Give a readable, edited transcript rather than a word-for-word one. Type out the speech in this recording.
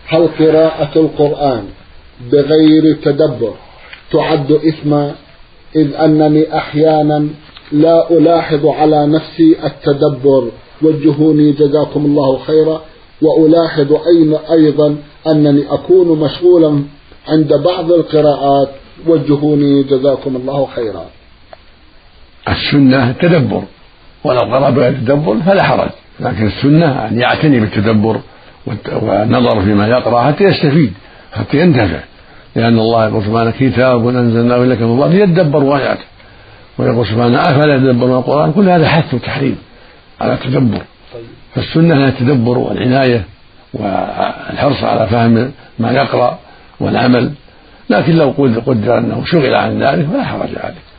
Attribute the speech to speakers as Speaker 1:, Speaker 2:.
Speaker 1: هل قراءة القرآن بغير تدبر تعد إثما، إذ أنني أحيانا لا ألاحظ على نفسي التدبر، وجهوني جزاكم الله خيرا، وألاحظ أيضا أنني أكون مشغولا عند بعض القراءات، وجهوني جزاكم الله خيرا.
Speaker 2: السنة التدبر، ولو قرأ بغير التدبر فلا حرج، لكن السنة أن يعتني بالتدبر والنظر فيما يقرأ حتى يستفيد، حتى ينتفع، لأن الله يقول سبحانه كتاب أنزلناه إليك مبارك ليدبروا آياته، ويقول سبحانه أفلا يتدبرون القرآن. كل هذا حث وتحريم على التدبر. فالسنة هي التدبر والعناية والحرص على فهم ما يقرأ والعمل، لكن لو قدر أنه شغل عن ذلك فلا حرج عليه.